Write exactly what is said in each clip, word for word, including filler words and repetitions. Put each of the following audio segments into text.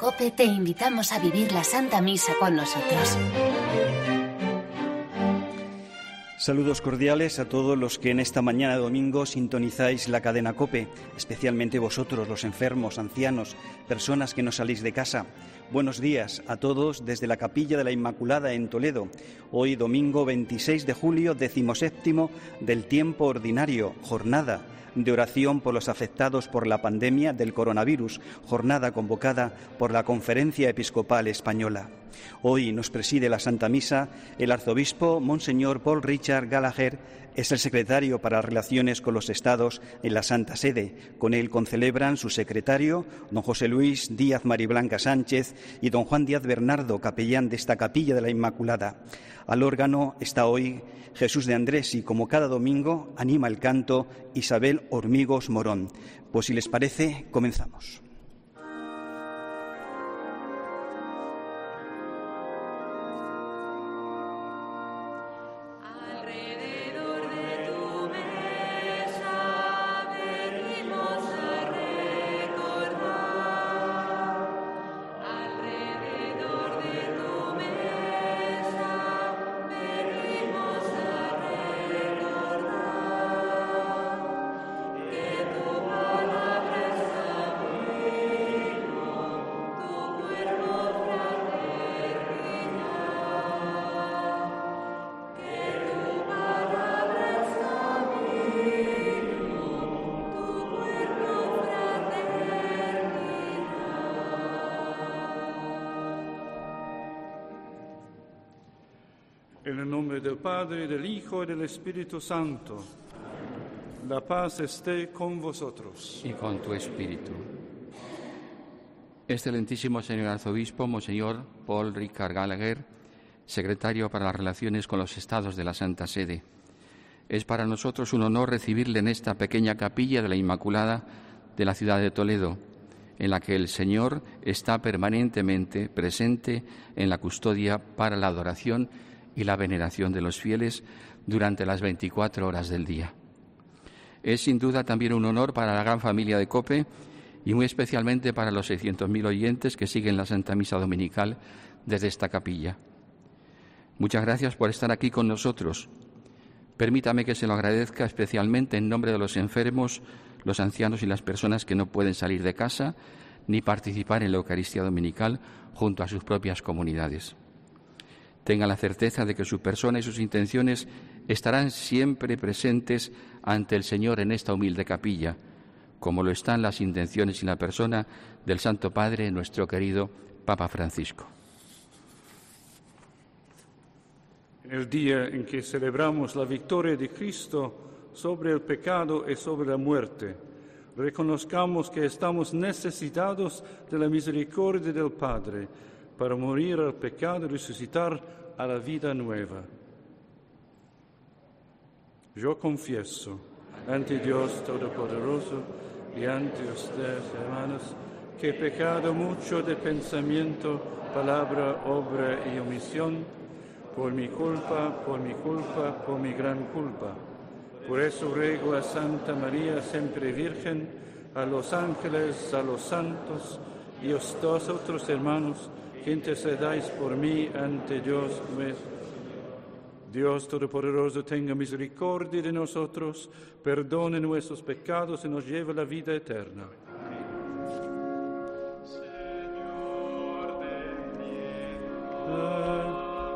COPE te invitamos a vivir la Santa Misa con nosotros. Saludos cordiales a todos los que en esta mañana de domingo sintonizáis la cadena COPE, especialmente vosotros, los enfermos, ancianos, personas que no salís de casa. Buenos días a todos desde la Capilla de la Inmaculada en Toledo. Hoy domingo veintiséis de julio, decimoséptimo del tiempo ordinario, jornada de oración por los afectados por la pandemia del coronavirus, jornada convocada por la Conferencia Episcopal Española. Hoy nos preside la Santa Misa el arzobispo Monseñor Paul Richard Gallagher. Es el secretario para las relaciones con los estados en la Santa Sede. Con él concelebran su secretario, don José Luis Díaz Mariblanca Sánchez, y don Juan Díaz Bernardo, capellán de esta Capilla de la Inmaculada. Al órgano está hoy Jesús de Andrés y, como cada domingo, anima el canto Isabel Hormigos Morón. Pues si les parece, comenzamos. En el nombre del Padre, del Hijo y del Espíritu Santo, la paz esté con vosotros. Y con tu espíritu. Excelentísimo señor arzobispo, Monseñor Paul Richard Gallagher, secretario para las relaciones con los estados de la Santa Sede. Es para nosotros un honor recibirle en esta pequeña capilla de la Inmaculada de la ciudad de Toledo, en la que el Señor está permanentemente presente en la custodia para la adoración y la veneración de los fieles durante las veinticuatro horas del día. Es sin duda también un honor para la gran familia de COPE y muy especialmente para los seiscientos mil oyentes que siguen la Santa Misa Dominical desde esta capilla. Muchas gracias por estar aquí con nosotros. Permítame que se lo agradezca especialmente en nombre de los enfermos, los ancianos y las personas que no pueden salir de casa ni participar en la Eucaristía Dominical junto a sus propias comunidades. Tenga la certeza de que su persona y sus intenciones estarán siempre presentes ante el Señor en esta humilde capilla, como lo están las intenciones y la persona del Santo Padre, nuestro querido Papa Francisco. En el día en que celebramos la victoria de Cristo sobre el pecado y sobre la muerte, reconozcamos que estamos necesitados de la misericordia del Padre para morir al pecado y resucitar a la vida nueva. Yo confieso ante Dios Todopoderoso y ante ustedes, hermanos, que he pecado mucho de pensamiento, palabra, obra y omisión, por mi culpa, por mi culpa, por mi gran culpa. Por eso ruego a Santa María, siempre Virgen, a los ángeles, a los santos y a vosotros, hermanos, que intercedáis por mí ante Dios nuestro. Dios Todopoderoso tenga misericordia de nosotros, perdone nuestros pecados y nos lleve a la vida eterna. Señor, ten piedad.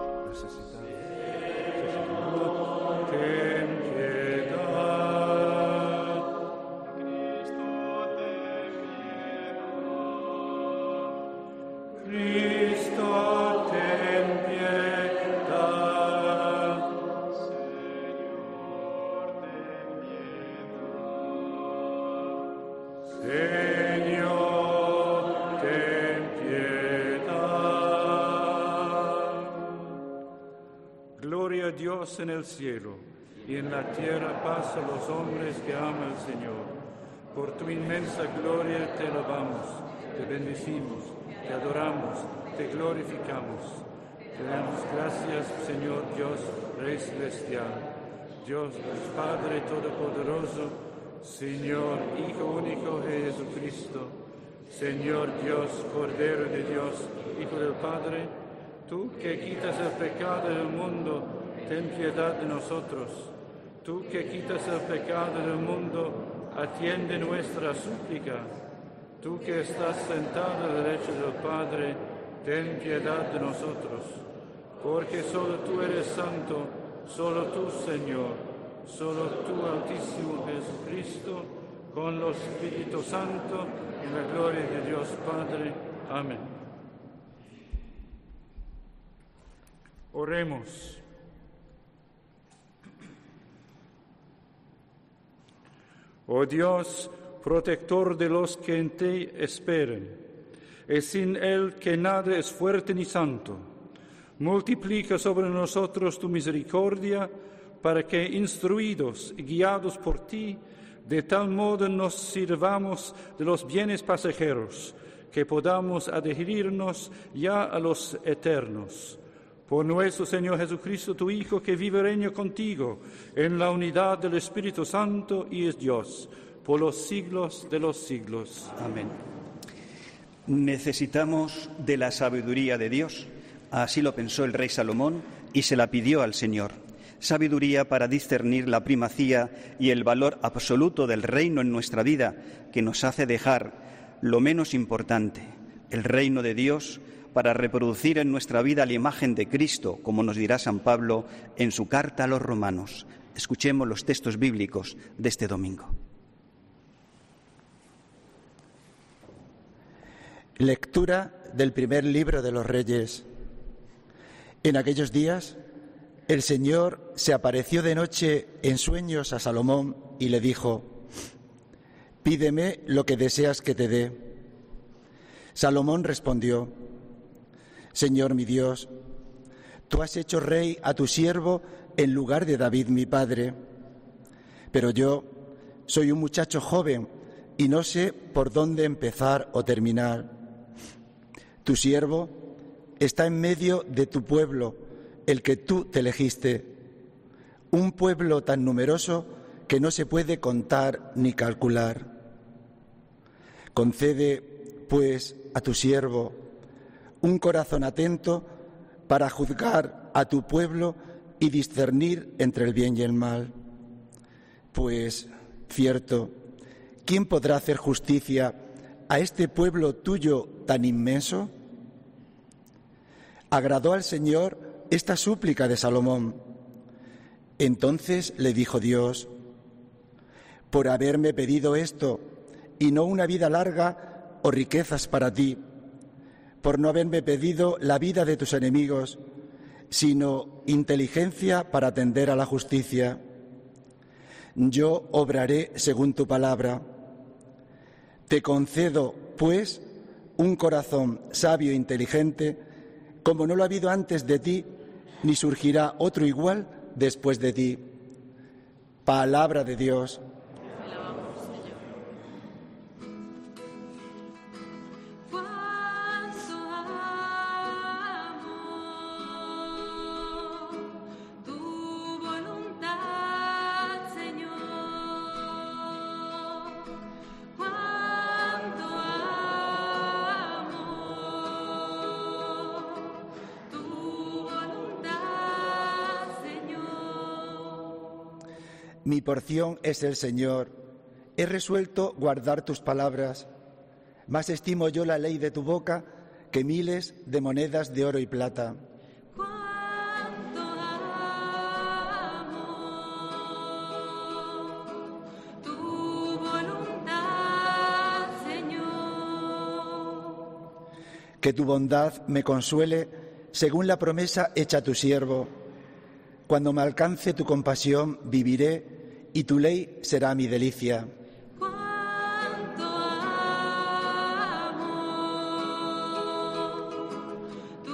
Dios en el cielo y en la tierra paz a los hombres que aman al Señor. Por tu inmensa gloria te alabamos, te bendecimos, te adoramos, te glorificamos. Te damos gracias, Señor Dios, Rey Celestial, Dios Padre Todopoderoso, Señor, Hijo único de Jesucristo, Señor Dios, Cordero de Dios, Hijo del Padre, tú que quitas el pecado del mundo, ten piedad de nosotros. Tú que quitas el pecado del mundo, atiende nuestra súplica. Tú que estás sentado a la derecha del Padre, ten piedad de nosotros. Porque solo tú eres santo, solo tú, Señor, solo tú, Altísimo Jesucristo, con los Espíritu Santo, en la gloria de Dios Padre. Amén. Oremos. Oh Dios, protector de los que en ti esperan, y sin Él que nada es fuerte ni santo, multiplica sobre nosotros tu misericordia, para que, instruidos y guiados por ti, de tal modo nos sirvamos de los bienes pasajeros, que podamos adherirnos ya a los eternos. Por nuestro Señor Jesucristo, tu Hijo, que vive y reina contigo en la unidad del Espíritu Santo y es Dios, por los siglos de los siglos. Amén. Necesitamos de la sabiduría de Dios. Así lo pensó el rey Salomón y se la pidió al Señor. Sabiduría para discernir la primacía y el valor absoluto del reino en nuestra vida, que nos hace dejar lo menos importante, el reino de Dios, para reproducir en nuestra vida la imagen de Cristo, como nos dirá San Pablo en su carta a los romanos. Escuchemos los textos bíblicos de este domingo. Lectura del primer libro de los Reyes. En aquellos días, el Señor se apareció de noche en sueños a Salomón y le dijo: «Pídeme lo que deseas que te dé». Salomón respondió: «Señor mi Dios, tú has hecho rey a tu siervo en lugar de David mi padre. Pero yo soy un muchacho joven y no sé por dónde empezar o terminar. Tu siervo está en medio de tu pueblo, el que tú te elegiste, un pueblo tan numeroso que no se puede contar ni calcular. Concede, pues, a tu siervo un corazón atento para juzgar a tu pueblo y discernir entre el bien y el mal. Pues, cierto, ¿quién podrá hacer justicia a este pueblo tuyo tan inmenso?». Agradó al Señor esta súplica de Salomón. Entonces le dijo Dios: «Por haberme pedido esto, y no una vida larga o riquezas para ti, por no haberme pedido la vida de tus enemigos, sino inteligencia para atender a la justicia. Yo obraré según tu palabra. Te concedo, pues, un corazón sabio e inteligente, como no lo ha habido antes de ti, ni surgirá otro igual después de ti». Palabra de Dios. Mi porción es el Señor. He resuelto guardar tus palabras. Más estimo yo la ley de tu boca que miles de monedas de oro y plata. Cuánto amo tu voluntad, Señor. Que tu bondad me consuele según la promesa hecha a tu siervo. Cuando me alcance tu compasión, viviré, y tu ley será mi delicia. Cuánto amo tu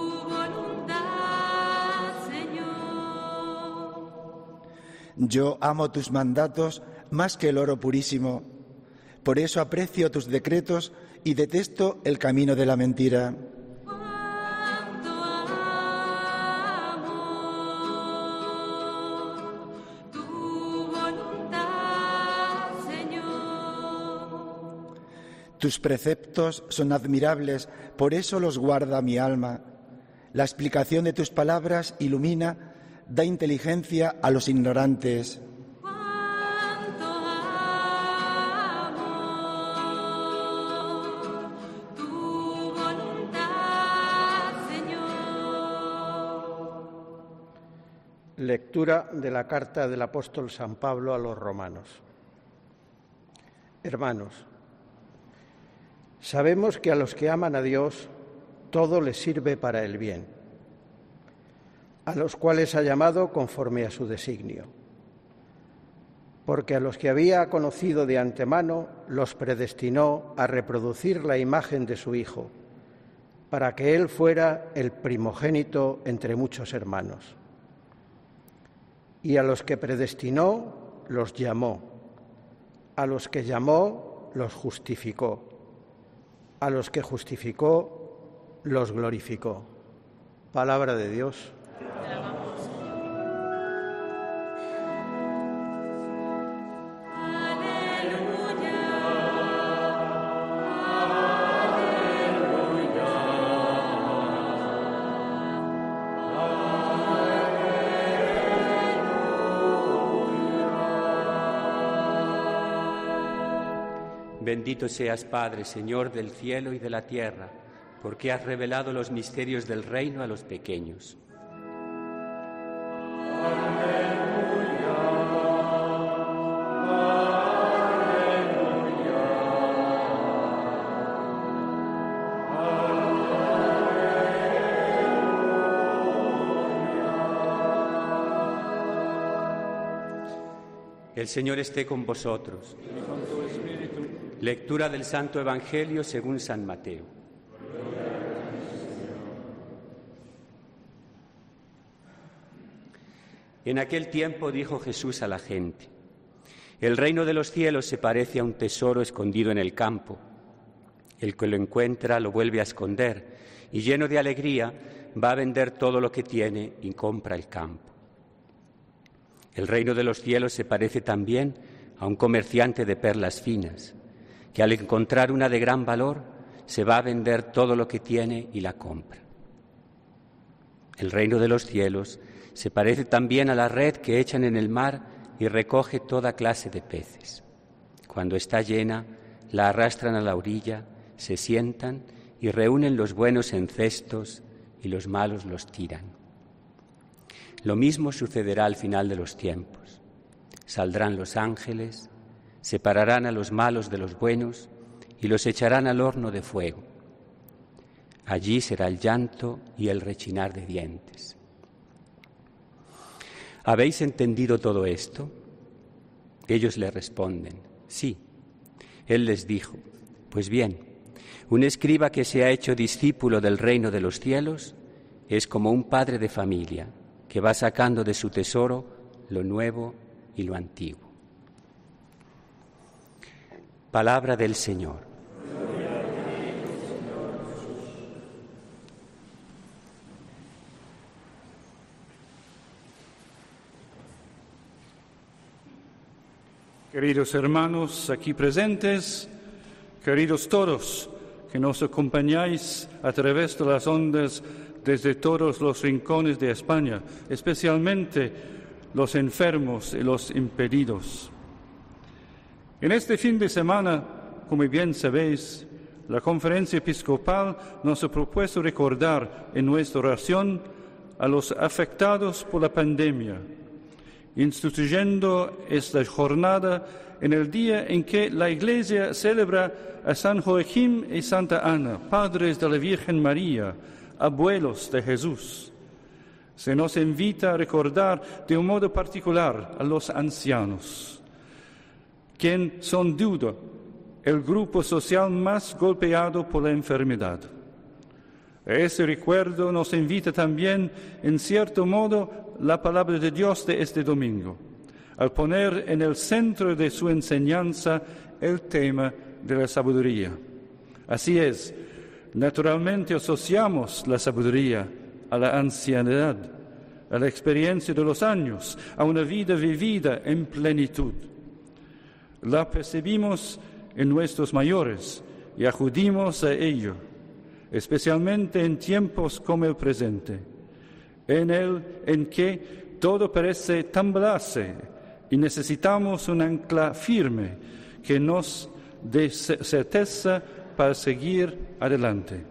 voluntad, Señor. Yo amo tus mandatos más que el oro purísimo. Por eso aprecio tus decretos y detesto el camino de la mentira. Tus preceptos son admirables, por eso los guarda mi alma. La explicación de tus palabras ilumina, da inteligencia a los ignorantes. Cuánto amo tu voluntad, Señor. Lectura de la carta del apóstol San Pablo a los romanos. Hermanos, sabemos que a los que aman a Dios todo les sirve para el bien, a los cuales ha llamado conforme a su designio. Porque a los que había conocido de antemano los predestinó a reproducir la imagen de su Hijo, para que Él fuera el primogénito entre muchos hermanos. Y a los que predestinó los llamó, a los que llamó los justificó, a los que justificó los glorificó. Palabra de Dios. Bendito seas, Padre, Señor del cielo y de la tierra, porque has revelado los misterios del reino a los pequeños. El Señor esté con vosotros. Lectura del Santo Evangelio según San Mateo. En aquel tiempo dijo Jesús a la gente: el reino de los cielos se parece a un tesoro escondido en el campo. El que lo encuentra lo vuelve a esconder y, lleno de alegría, va a vender todo lo que tiene y compra el campo. El reino de los cielos se parece también a un comerciante de perlas finas, que al encontrar una de gran valor se va a vender todo lo que tiene y la compra. El reino de los cielos se parece también a la red que echan en el mar y recoge toda clase de peces. Cuando está llena, la arrastran a la orilla, se sientan y reúnen los buenos en cestos y los malos los tiran. Lo mismo sucederá al final de los tiempos. Saldrán los ángeles, separarán a los malos de los buenos y los echarán al horno de fuego. Allí será el llanto y el rechinar de dientes. ¿Habéis entendido todo esto? Ellos le responden: sí. Él les dijo: pues bien, un escriba que se ha hecho discípulo del reino de los cielos es como un padre de familia que va sacando de su tesoro lo nuevo y lo antiguo. Palabra del Señor. Queridos hermanos aquí presentes, queridos todos que nos acompañáis a través de las ondas desde todos los rincones de España, especialmente los enfermos y los impedidos. En este fin de semana, como bien sabéis, la Conferencia Episcopal nos ha propuesto recordar en nuestra oración a los afectados por la pandemia, instituyendo esta jornada en el día en que la Iglesia celebra a San Joaquín y Santa Ana, padres de la Virgen María, abuelos de Jesús. Se nos invita a recordar de un modo particular a los ancianos, quienes son duda el grupo social más golpeado por la enfermedad. Ese recuerdo nos invita también, en cierto modo, la palabra de Dios de este domingo, al poner en el centro de su enseñanza el tema de la sabiduría. Así es, naturalmente asociamos la sabiduría a la ancianidad, a la experiencia de los años, a una vida vivida en plenitud. La percibimos en nuestros mayores, y acudimos a ello, especialmente en tiempos como el presente, en el en que todo parece tambalearse y necesitamos un ancla firme que nos dé certeza para seguir adelante.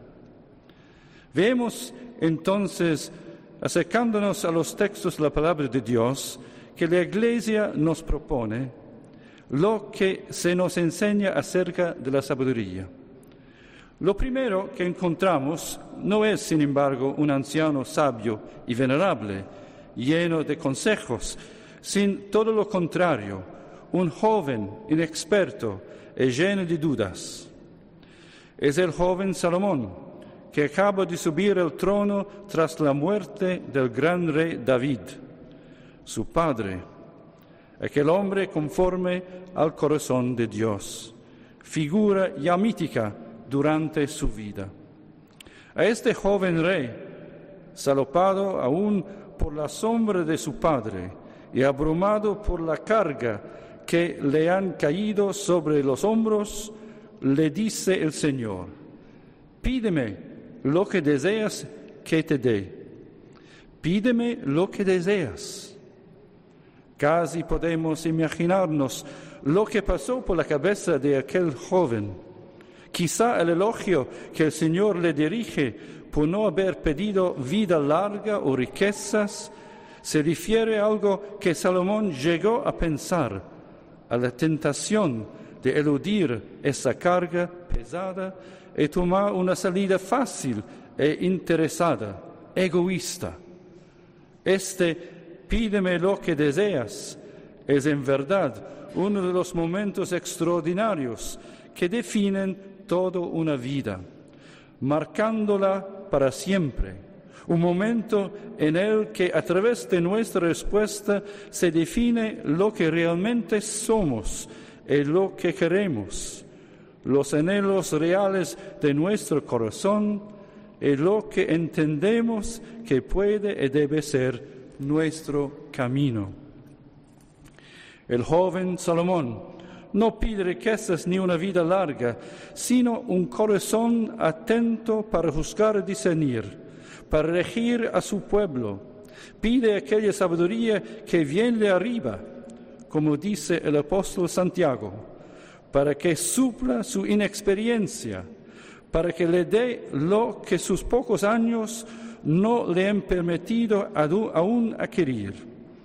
Vemos entonces, acercándonos a los textos de la palabra de Dios, que la Iglesia nos propone lo que se nos enseña acerca de la sabiduría. Lo primero que encontramos no es, sin embargo, un anciano sabio y venerable, lleno de consejos, sino todo lo contrario, un joven inexperto y lleno de dudas. Es el joven Salomón, que acaba de subir al trono tras la muerte del gran rey David, su padre, aquel hombre conforme al corazón de Dios, figura ya mítica durante su vida. A este joven rey, salopado aún por la sombra de su padre y abrumado por la carga que le han caído sobre los hombros, le dice el Señor: pídeme lo que deseas que te dé. Pídeme lo que deseas. Casi podemos imaginarnos lo que pasó por la cabeza de aquel joven. Quizá el elogio que el Señor le dirige por no haber pedido vida larga o riquezas se refiere a algo que Salomón llegó a pensar, a la tentación de eludir esa carga pesada y tomar una salida fácil e interesada, egoísta. Este pídeme lo que deseas es en verdad uno de los momentos extraordinarios que definen toda una vida, marcándola para siempre. Un momento en el que a través de nuestra respuesta se define lo que realmente somos y lo que queremos, los anhelos reales de nuestro corazón y lo que entendemos que puede y debe ser nuestro camino. El joven Salomón no pide riquezas ni una vida larga, sino un corazón atento para juzgar y discernir, para regir a su pueblo. Pide aquella sabiduría que viene de arriba, como dice el apóstol Santiago, para que supla su inexperiencia, para que le dé lo que sus pocos años no le han permitido aún adquirir.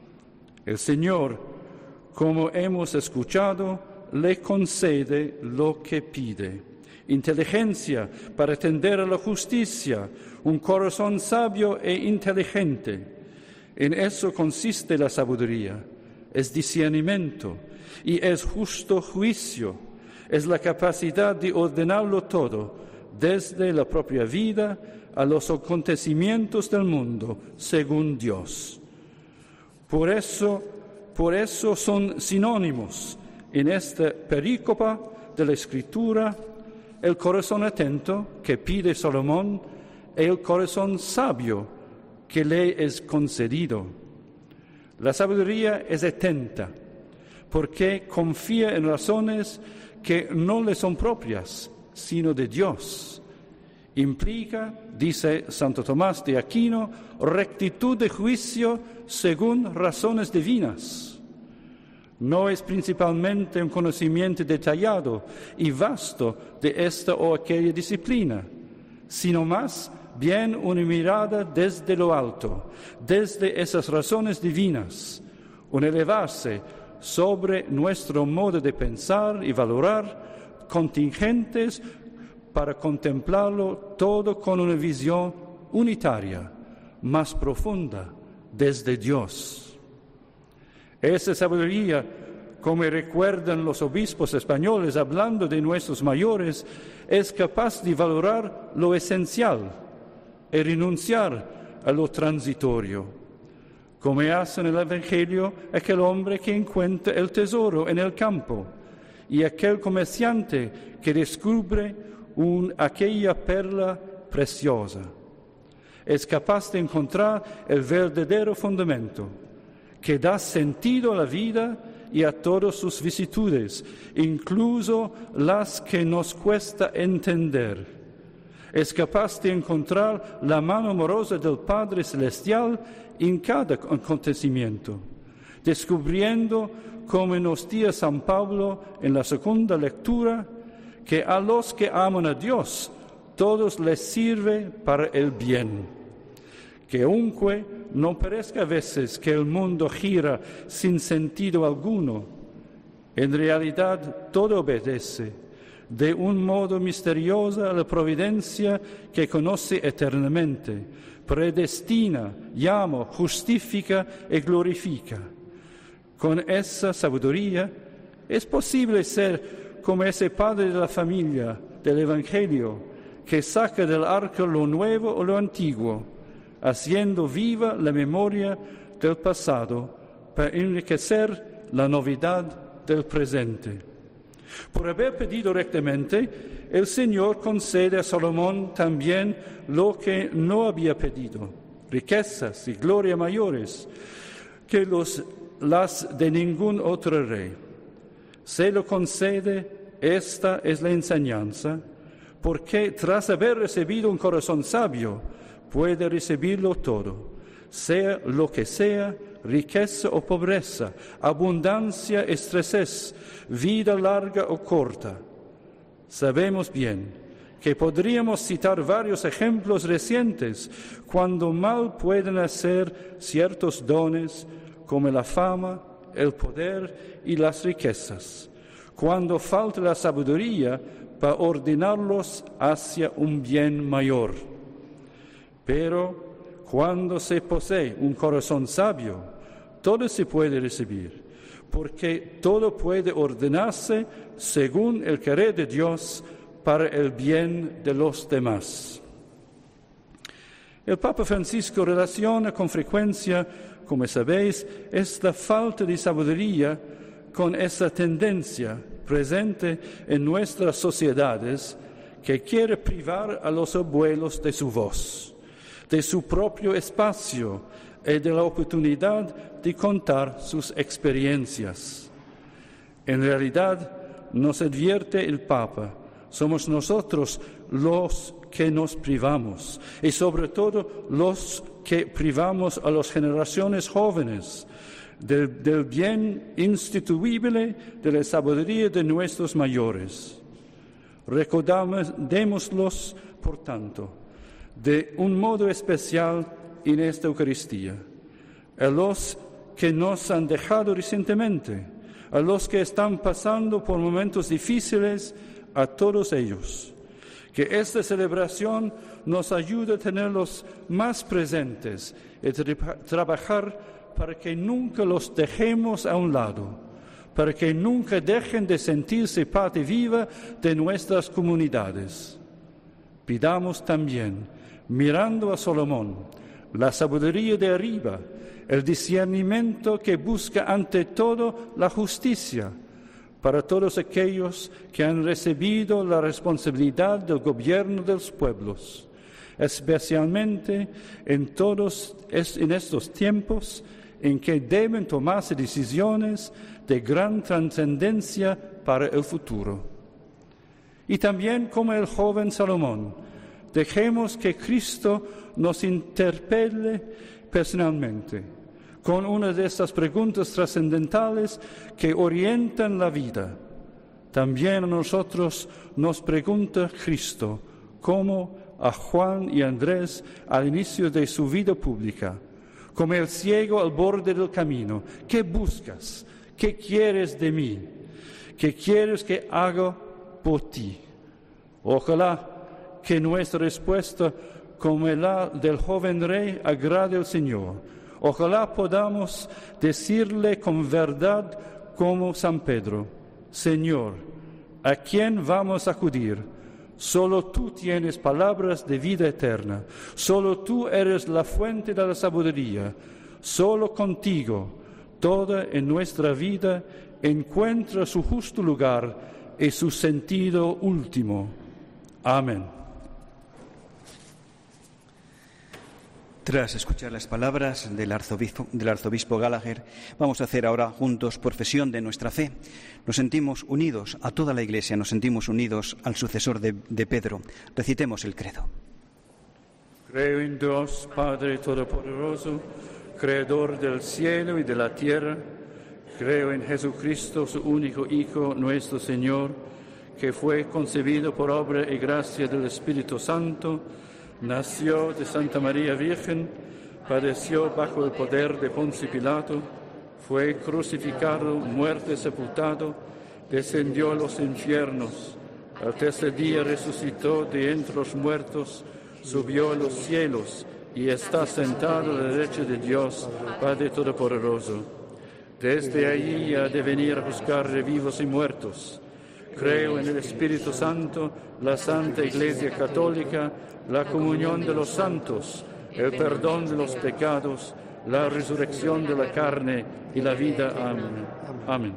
El Señor, como hemos escuchado, le concede lo que pide: inteligencia para atender a la justicia, un corazón sabio e inteligente. En eso consiste la sabiduría, es discernimiento y es justo juicio, es la capacidad de ordenarlo todo, desde la propia vida a los acontecimientos del mundo, según Dios. Por eso, por eso son sinónimos en esta perícopa de la Escritura el corazón atento que pide Salomón y el corazón sabio que le es concedido. La sabiduría es atenta porque confía en razones que no le son propias, sino de Dios. Implica, dice Santo Tomás de Aquino, rectitud de juicio según razones divinas. No es principalmente un conocimiento detallado y vasto de esta o aquella disciplina, sino más bien una mirada desde lo alto, desde esas razones divinas, un elevarse sobre nuestro modo de pensar y valorar, contingentes para contemplarlo todo con una visión unitaria, más profunda, desde Dios. Esa sabiduría, como recuerdan los obispos españoles hablando de nuestros mayores, es capaz de valorar lo esencial y renunciar a lo transitorio, como hace en el Evangelio aquel hombre que encuentra el tesoro en el campo y aquel comerciante que descubre un, aquella perla preciosa. Es capaz de encontrar el verdadero fundamento que da sentido a la vida y a todas sus vicitudes, incluso las que nos cuesta entender. Es capaz de encontrar la mano amorosa del Padre Celestial en cada acontecimiento, descubriendo, como nos dice San Pablo en la segunda lectura, que a los que aman a Dios, todos les sirve para el bien. Que aunque no parezca a veces que el mundo gira sin sentido alguno, en realidad todo obedece de un modo misterioso a la providencia que conoce eternamente, predestina, llama, justifica y glorifica. Con esa sabiduría es posible ser como ese padre de la familia del Evangelio que saca del arca lo nuevo o lo antiguo, haciendo viva la memoria del pasado para enriquecer la novedad del presente. Por haber pedido rectamente, el Señor concede a Salomón también lo que no había pedido, riquezas y gloria mayores que los, las de ningún otro rey. Se lo concede, esta es la enseñanza, porque tras haber recibido un corazón sabio, puede recibirlo todo, sea lo que sea, riqueza o pobreza, abundancia, escasez, vida larga o corta. Sabemos bien que podríamos citar varios ejemplos recientes cuando mal pueden hacer ciertos dones como la fama, el poder y las riquezas, cuando falta la sabiduría para ordenarlos hacia un bien mayor. Pero cuando se posee un corazón sabio, todo se puede recibir, porque todo puede ordenarse según el querer de Dios para el bien de los demás. El Papa Francisco relaciona con frecuencia, como sabéis, esta falta de sabiduría con esa tendencia presente en nuestras sociedades que quiere privar a los abuelos de su voz, de su propio espacio y de la oportunidad de contar sus experiencias. En realidad, nos advierte el Papa, somos nosotros los que nos privamos y sobre todo los que privamos a las generaciones jóvenes del, del bien instituible de la sabiduría de nuestros mayores. Recordémoslos, por tanto, de un modo especial en esta Eucaristía, a los que nos han dejado recientemente, a los que están pasando por momentos difíciles, a todos ellos. Que esta celebración nos ayude a tenerlos más presentes y tra- trabajar para que nunca los dejemos a un lado, para que nunca dejen de sentirse parte viva de nuestras comunidades. Pidamos también, mirando a Salomón, la sabiduría de arriba, el discernimiento que busca ante todo la justicia, para todos aquellos que han recibido la responsabilidad del gobierno de los pueblos, especialmente en todos en estos tiempos en que deben tomarse decisiones de gran trascendencia para el futuro. Y también como el joven Salomón, dejemos que Cristo nos interpele personalmente con una de estas preguntas trascendentales que orientan la vida. También a nosotros nos pregunta Cristo, como a Juan y Andrés al inicio de su vida pública, como el ciego al borde del camino, ¿qué buscas? ¿Qué quieres de mí? ¿Qué quieres que haga por ti? Ojalá que nuestra respuesta, como la del joven rey, agrade al Señor. Ojalá podamos decirle con verdad como San Pedro, Señor, ¿a quién vamos a acudir? Solo tú tienes palabras de vida eterna, solo tú eres la fuente de la sabiduría, solo contigo toda en nuestra vida encuentra su justo lugar y su sentido último. Amén. Tras escuchar las palabras del arzobispo, del arzobispo Gallagher, vamos a hacer ahora juntos profesión de nuestra fe. Nos sentimos unidos a toda la Iglesia, nos sentimos unidos al sucesor de, de Pedro. Recitemos el credo. Creo en Dios, Padre Todopoderoso, Creador del cielo y de la tierra. Creo en Jesucristo, su único Hijo, nuestro Señor, que fue concebido por obra y gracia del Espíritu Santo, nació de Santa María Virgen, padeció bajo el poder de Poncio Pilato, fue crucificado, muerto y sepultado, descendió a los infiernos, al tercer día resucitó de entre los muertos, subió a los cielos y está sentado a la derecha de Dios, Padre Todopoderoso. Desde allí ha de venir a juzgar de vivos y muertos. Creo en el Espíritu Santo, la Santa Iglesia Católica, la comunión de los santos, el perdón de los pecados, la resurrección de la carne y la vida. Amén. Amén.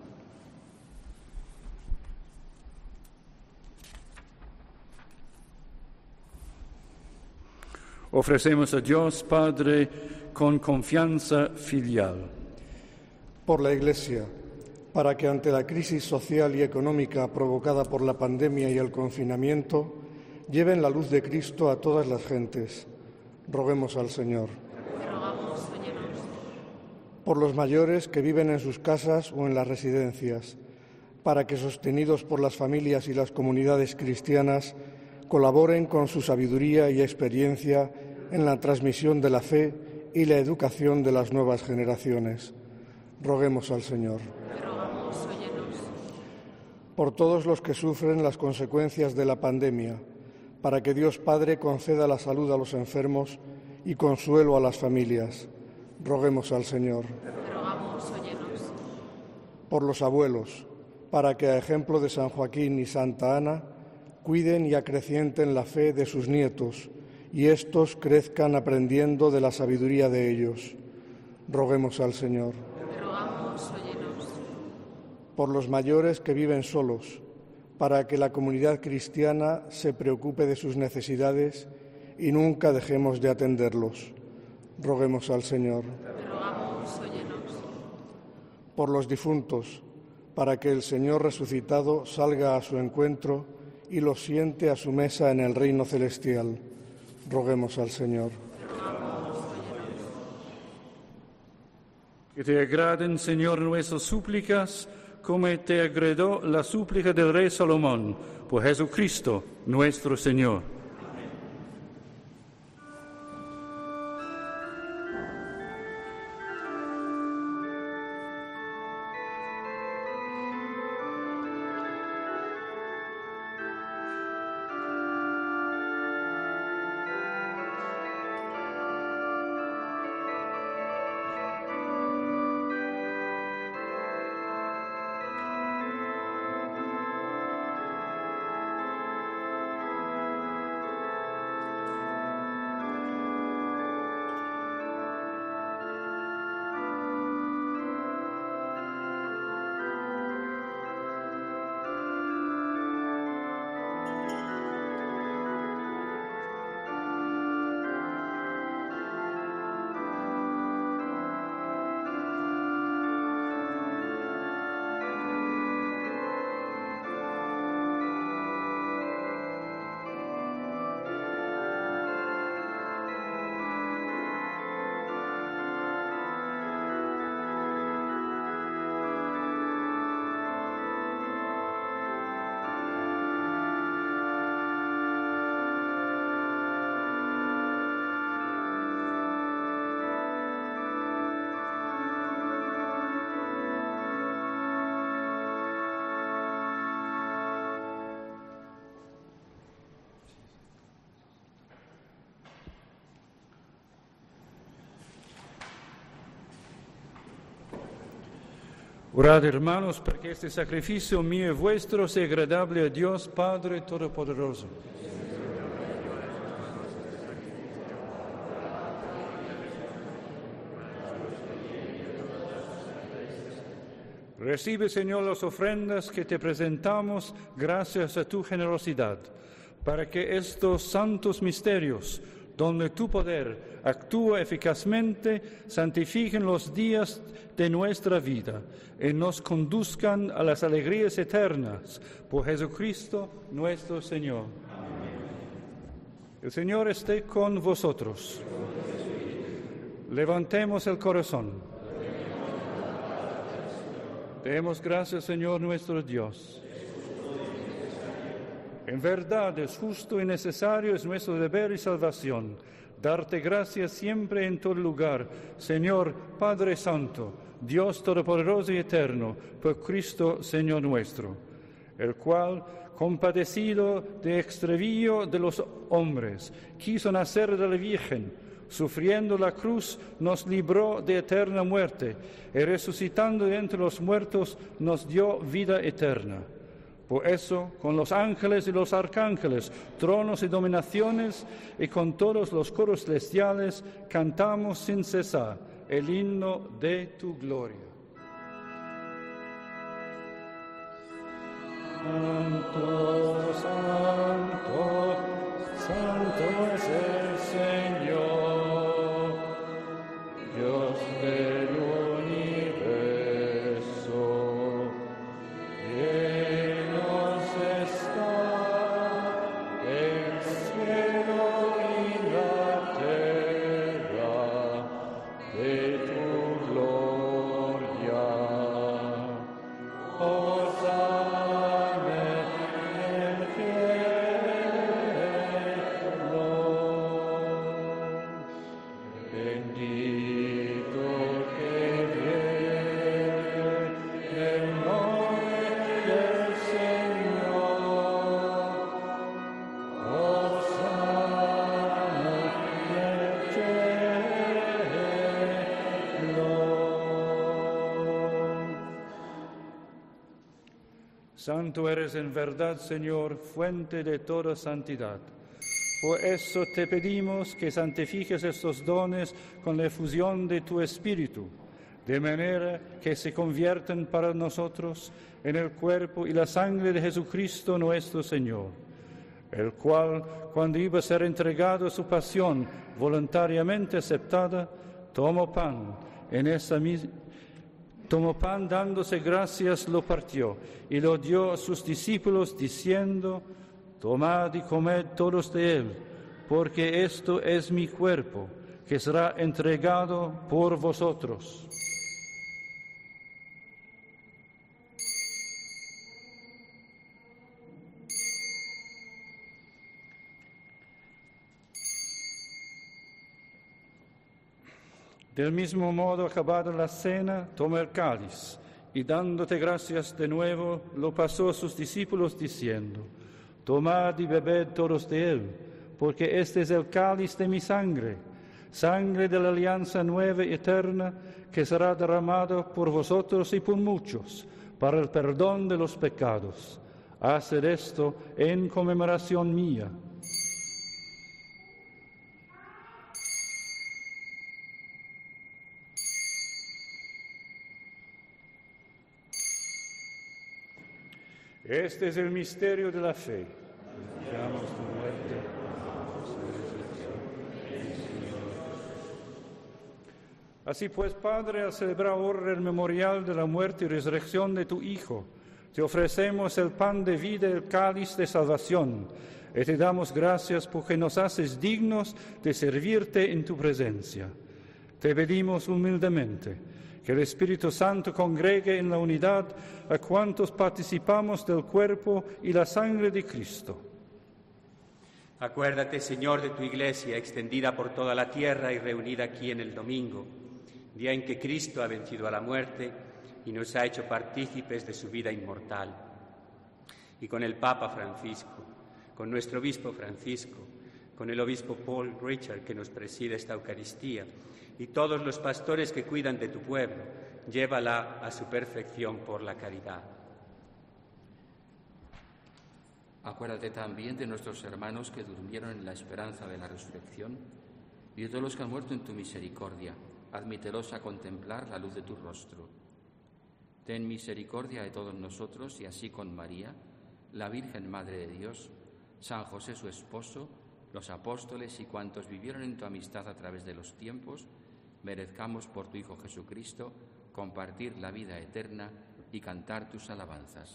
Ofrecemos a Dios Padre con confianza filial. Por la Iglesia, para que ante la crisis social y económica provocada por la pandemia y el confinamiento, lleven la luz de Cristo a todas las gentes. Roguemos al Señor. Por los mayores que viven en sus casas o en las residencias, para que, sostenidos por las familias y las comunidades cristianas, colaboren con su sabiduría y experiencia en la transmisión de la fe y la educación de las nuevas generaciones. Roguemos al Señor. Por todos los que sufren las consecuencias de la pandemia, para que Dios Padre conceda la salud a los enfermos y consuelo a las familias. Roguemos al Señor. Por los abuelos, para que, a ejemplo de San Joaquín y Santa Ana, cuiden y acrecienten la fe de sus nietos y éstos crezcan aprendiendo de la sabiduría de ellos. Roguemos al Señor. Por los mayores que viven solos, para que la comunidad cristiana se preocupe de sus necesidades y nunca dejemos de atenderlos. Roguemos al Señor. Por los difuntos, para que el Señor resucitado salga a su encuentro y los siente a su mesa en el reino celestial. Roguemos al Señor. Que te agraden, Señor, nuestras súplicas, como te agradó la súplica del rey Salomón, por Jesucristo nuestro Señor. Orad, hermanos, para que este sacrificio mío y vuestro sea agradable a Dios Padre Todopoderoso. Recibe, Señor, las ofrendas que te presentamos gracias a tu generosidad, para que estos santos misterios donde tu poder actúa eficazmente, santifiquen los días de nuestra vida y nos conduzcan a las alegrías eternas. Por Jesucristo nuestro Señor. El Señor esté con vosotros. Levantemos el corazón. Demos gracias, Señor nuestro Dios. En verdad es justo y necesario, es nuestro deber y salvación, darte gracias siempre en todo lugar, Señor Padre Santo, Dios Todopoderoso y Eterno, por Cristo Señor nuestro, el cual, compadecido de extravío de los hombres, quiso nacer de la Virgen, sufriendo la cruz, nos libró de eterna muerte, y resucitando de entre los muertos, nos dio vida eterna. Por eso, con los ángeles y los arcángeles, tronos y dominaciones, y con todos los coros celestiales, cantamos sin cesar el himno de tu gloria. Santo, santo, santo es el Señor, Dios del universo. Llenos está el cielo y la tierra de tu gloria. Hosana en el cielo. Bendito que viene el nombre del Señor. Hosana en el cielo. Santo eres en verdad, Señor, fuente de toda santidad. Por eso te pedimos que santifiques estos dones con la efusión de tu Espíritu, de manera que se conviertan para nosotros en el cuerpo y la sangre de Jesucristo nuestro Señor, el cual, cuando iba a ser entregado a su pasión voluntariamente aceptada, tomó pan en esa misma Tomó pan, dándose gracias, lo partió y lo dio a sus discípulos, diciendo: tomad y comed todos de él, porque esto es mi cuerpo, que será entregado por vosotros. Del mismo modo, acabada la cena, tomó el cáliz y, dándote gracias de nuevo, lo pasó a sus discípulos diciendo: tomad y bebed todos de él, porque este es el cáliz de mi sangre, sangre de la alianza nueva y eterna, que será derramado por vosotros y por muchos, para el perdón de los pecados. Haced esto en conmemoración mía. Este es el misterio de la fe. Anunciamos tu muerte. Así pues, Padre, al celebrar ahora el memorial de la muerte y resurrección de tu Hijo, te ofrecemos el pan de vida y el cáliz de salvación, y te damos gracias porque nos haces dignos de servirte en tu presencia. Te pedimos humildemente que el Espíritu Santo congregue en la unidad a cuantos participamos del cuerpo y la sangre de Cristo. Acuérdate, Señor, de tu Iglesia, extendida por toda la tierra y reunida aquí en el domingo, día en que Cristo ha vencido a la muerte y nos ha hecho partícipes de su vida inmortal. Y con el Papa Francisco, con nuestro Obispo Francisco, con el Obispo Paul Richard, que nos preside esta Eucaristía, y todos los pastores que cuidan de tu pueblo, llévala a su perfección por la caridad. Acuérdate también de nuestros hermanos que durmieron en la esperanza de la resurrección y de todos los que han muerto en tu misericordia. Admítelos a contemplar la luz de tu rostro. Ten misericordia de todos nosotros y así con María, la Virgen Madre de Dios, San José su esposo, los apóstoles y cuantos vivieron en tu amistad a través de los tiempos, merezcamos por tu Hijo Jesucristo compartir la vida eterna y cantar tus alabanzas.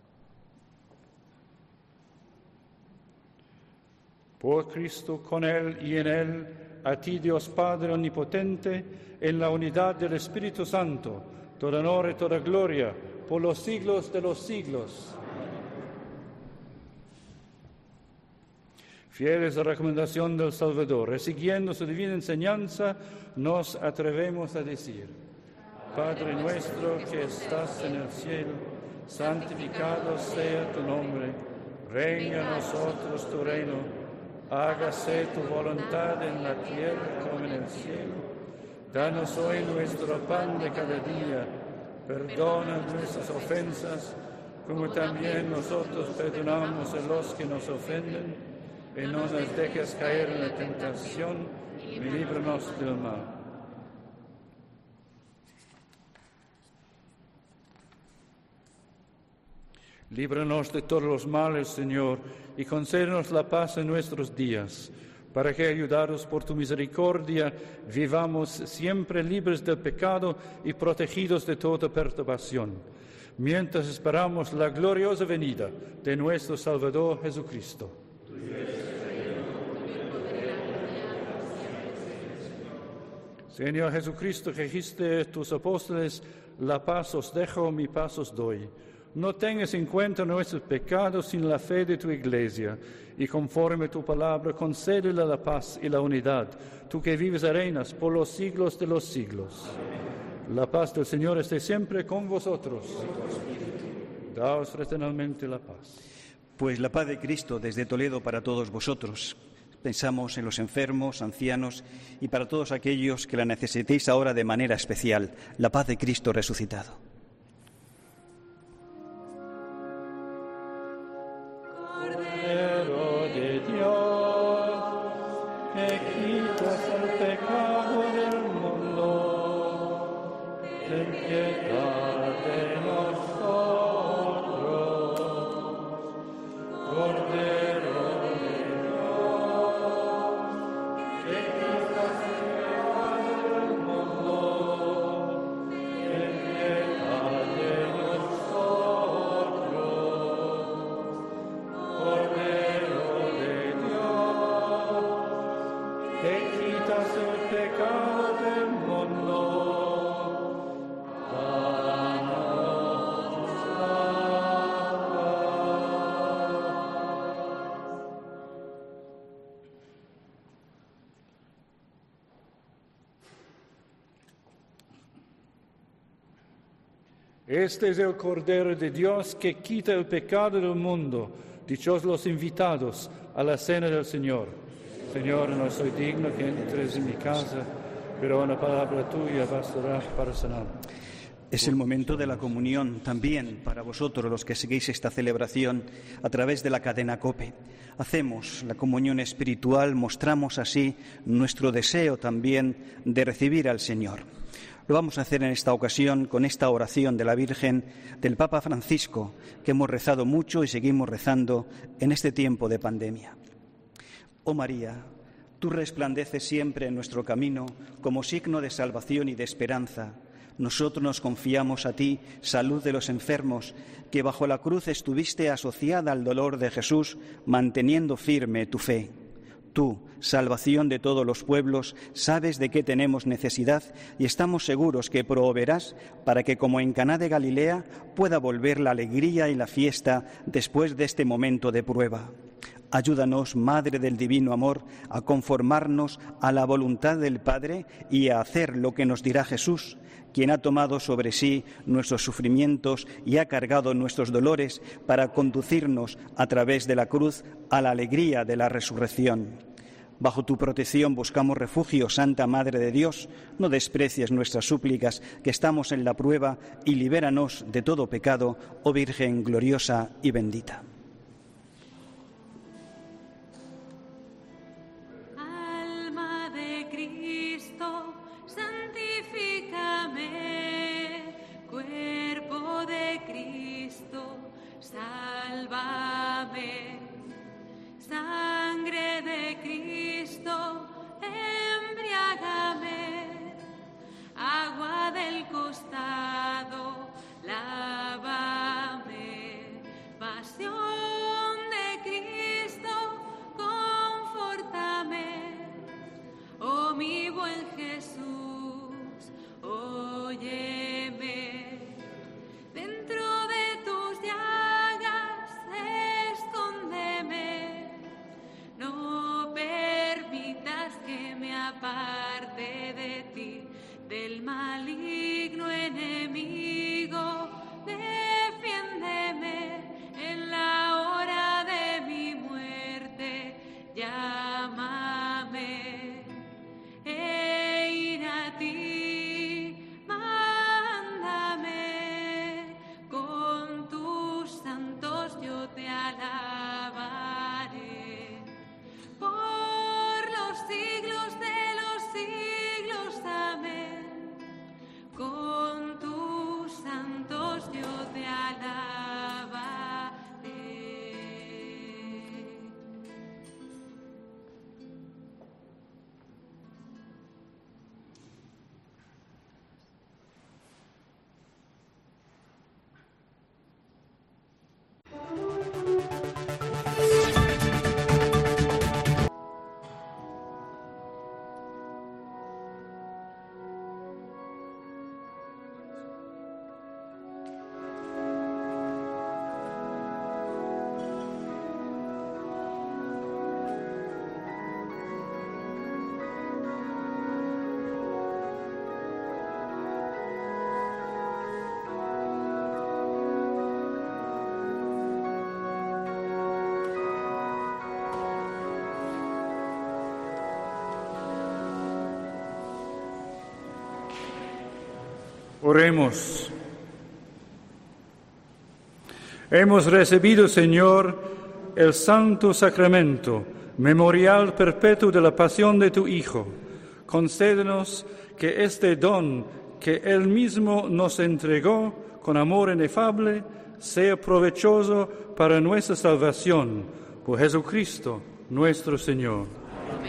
Por Cristo, con Él y en Él, a ti Dios Padre Omnipotente, en la unidad del Espíritu Santo, todo honor y toda gloria, por los siglos de los siglos. Fieles a la recomendación del Salvador, y siguiendo su divina enseñanza, nos atrevemos a decir: Padre nuestro que estás en el cielo, santificado sea tu nombre, venga a nosotros tu reino, hágase tu voluntad en la tierra como en el cielo. Danos hoy nuestro pan de cada día, perdona nuestras ofensas, como también nosotros perdonamos a los que nos ofenden, y no nos dejes caer en la tentación, y líbranos del mal. Líbranos de todos los males, Señor, y concédenos la paz en nuestros días, para que, ayudados por tu misericordia, vivamos siempre libres del pecado y protegidos de toda perturbación, mientras esperamos la gloriosa venida de nuestro Salvador Jesucristo. Señor Jesucristo, que dijiste a tus apóstoles: la paz os dejo, mi paz os doy. No tengas en cuenta nuestros pecados, sino la fe de tu Iglesia, y conforme a tu palabra, concédele la paz y la unidad, tú que vives y reinas por los siglos de los siglos. La paz del Señor esté siempre con vosotros. Daos fraternalmente la paz. Pues la paz de Cristo desde Toledo para todos vosotros. Pensamos en los enfermos, ancianos y para todos aquellos que la necesitéis ahora de manera especial. La paz de Cristo resucitado. Cordero de Dios, que quitas el pecado del mundo, ten piedad de nosotros. Cordero de Dios, que quitas el pecado del mundo, ten piedad de nosotros. Cordero de Dios, que quitas el pecado del mundo, danos la paz. Este es el Cordero de Dios que quita el pecado del mundo. Dichosos los invitados a la cena del Señor. Señor, no soy digno que entres en mi casa, pero una palabra tuya bastará para sanar. Es el momento de la comunión también para vosotros, los que seguís esta celebración a través de la cadena COPE. Hacemos la comunión espiritual, mostramos así nuestro deseo también de recibir al Señor. Lo vamos a hacer en esta ocasión con esta oración de la Virgen del Papa Francisco, que hemos rezado mucho y seguimos rezando en este tiempo de pandemia. Oh María, tú resplandeces siempre en nuestro camino como signo de salvación y de esperanza. Nosotros nos confiamos a ti, salud de los enfermos, que bajo la cruz estuviste asociada al dolor de Jesús, manteniendo firme tu fe. Tú, salvación de todos los pueblos, sabes de qué tenemos necesidad y estamos seguros que proveerás para que, como en Caná de Galilea, pueda volver la alegría y la fiesta después de este momento de prueba. Ayúdanos, Madre del Divino Amor, a conformarnos a la voluntad del Padre y a hacer lo que nos dirá Jesús, quien ha tomado sobre sí nuestros sufrimientos y ha cargado nuestros dolores para conducirnos a través de la cruz a la alegría de la resurrección. Bajo tu protección buscamos refugio, Santa Madre de Dios. No desprecies nuestras súplicas, que estamos en la prueba, y libéranos de todo pecado, oh Virgen gloriosa y bendita. Alma de Cristo, santifícame. Cuerpo de Cristo, sálvame. Sangre de Cristo, embriágame, agua del costado, lávame, pasión de Cristo, confórtame, oh mi buen Jesús, óyeme, dentro de tus llagas escóndeme, no permitas que me aparte de ti, del maligno enemigo, defiéndeme en la hora de mi muerte, llámame, e ir a ti, mándame, con tus santos yo te alabaré, por los siglos de los siglos, amén. Con tus santos yo te alabaré. Oremos. Hemos recibido, Señor, el santo sacramento, memorial perpetuo de la pasión de tu Hijo. Concédenos que este don que Él mismo nos entregó con amor inefable sea provechoso para nuestra salvación. Por Jesucristo, nuestro Señor. Amén.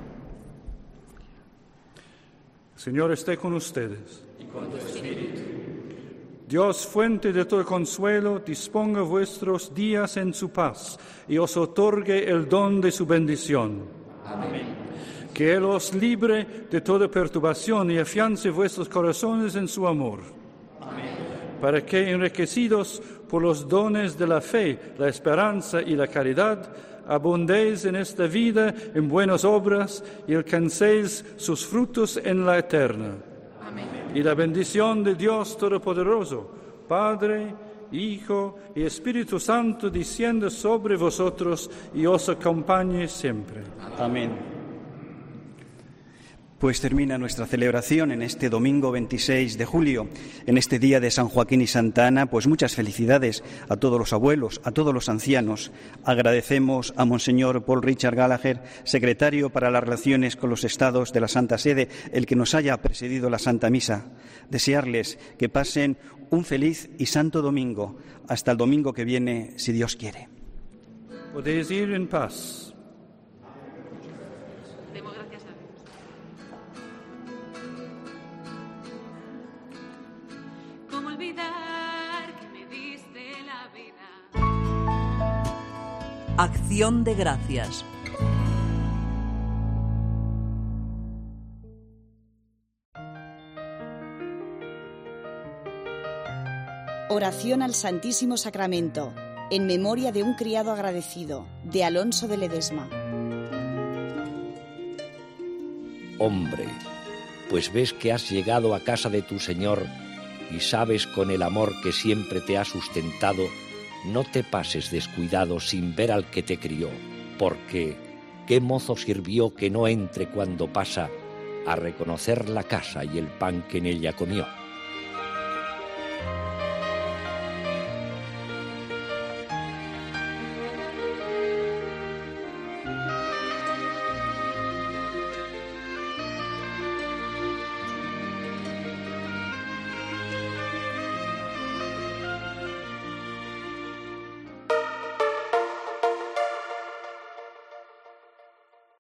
El Señor esté con ustedes. Y con tu espíritu. Dios, fuente de todo consuelo, disponga vuestros días en su paz y os otorgue el don de su bendición. Amén. Que Él os libre de toda perturbación y afiance vuestros corazones en su amor. Amén. Para que, enriquecidos por los dones de la fe, la esperanza y la caridad, abundéis en esta vida en buenas obras y alcancéis sus frutos en la eterna. Amén. Y la bendición de Dios Todopoderoso, Padre, Hijo y Espíritu Santo, descienda sobre vosotros y os acompañe siempre. Amén. Pues termina nuestra celebración en este domingo veintiséis de julio, en este día de San Joaquín y Santa Ana. Pues muchas felicidades a todos los abuelos, a todos los ancianos. Agradecemos a Monseñor Paul Richard Gallagher, secretario para las relaciones con los estados de la Santa Sede, el que nos haya presidido la Santa Misa. Desearles que pasen un feliz y santo domingo, hasta el domingo que viene, si Dios quiere. Podéis ir en paz. Acción de Gracias. Oración al Santísimo Sacramento, en memoria de un criado agradecido, de Alonso de Ledesma. Hombre, pues ves que has llegado a casa de tu Señor y sabes con el amor que siempre te ha sustentado, no te pases descuidado sin ver al que te crió, porque ¿qué mozo sirvió que no entre cuando pasa a reconocer la casa y el pan que en ella comió?